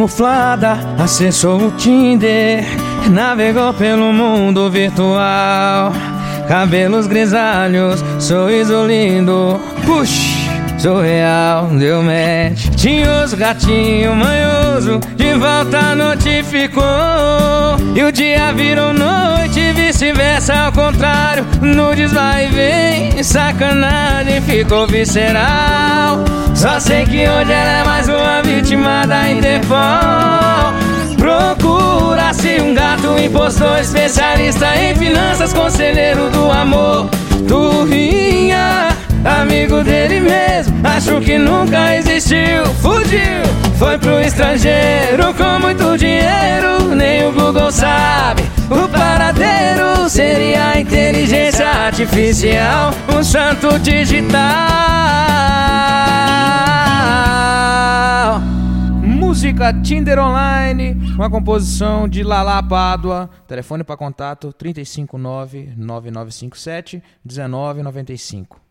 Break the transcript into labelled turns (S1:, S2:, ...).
S1: camuflada, acessou o Tinder, navegou pelo mundo virtual. Cabelos grisalhos, sorriso lindo, push, surreal, deu match. Tinhoso, gatinho, manhoso, de volta notificou. E o dia virou noite e vice-versa ao contrário. Nudes vai e vem, sacanagem ficou visceral. Só sei que hoje ela é mais uma vítima da Interpol. Procura-se um gato impostor, especialista em finanças, conselheiro do amor. Turrinha, amigo dele mesmo, acho que nunca existiu. Fugiu, foi pro estrangeiro com muito dinheiro. Nem o Google sabe o paradeiro. Seria a inteligência artificial, um santo digital. Música Tinder Online, uma composição de Lala Pádua. Telefone para contato 359-9957-1995.